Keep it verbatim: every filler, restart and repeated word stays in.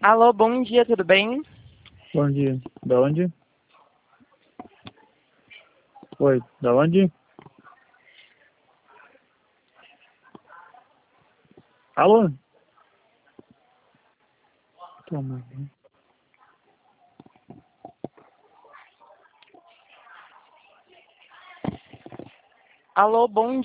Alô, bom dia, tudo bem? Bom dia. Da onde? Oi, da onde? Alô? Toma. Alô, bom